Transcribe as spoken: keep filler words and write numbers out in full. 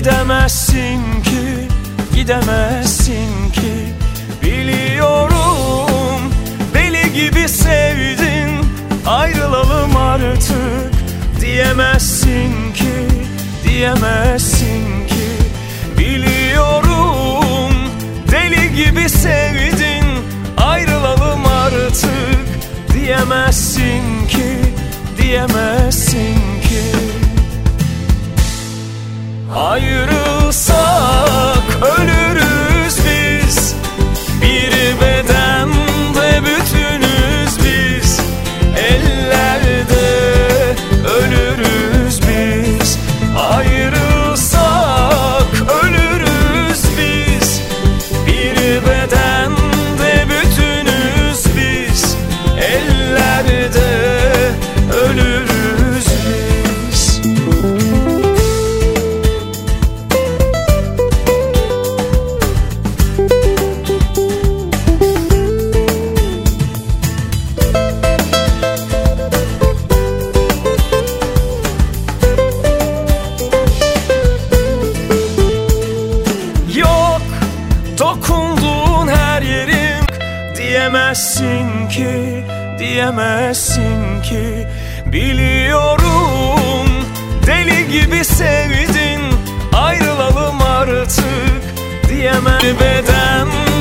Gidemezsin ki, gidemezsin ki. Biliyorum deli gibi sevdin, ayrılalım artık diyemezsin ki, diyemezsin ki. Biliyorum deli gibi sevdin, ayrılalım artık diyemezsin ki, diyemezsin ki. Ayrılsak ölürüz biz, bir bedende bütünüz biz. Ellerde ölürüz biz. Ayrılsak ölürüz biz, bir bedende bütünüz biz. Ellerde ölürüz biz. Dokunduğun her yerim, diyemezsin ki, diyemezsin ki. Biliyorum deli gibi sevdin, ayrılalım artık diyemem. Beden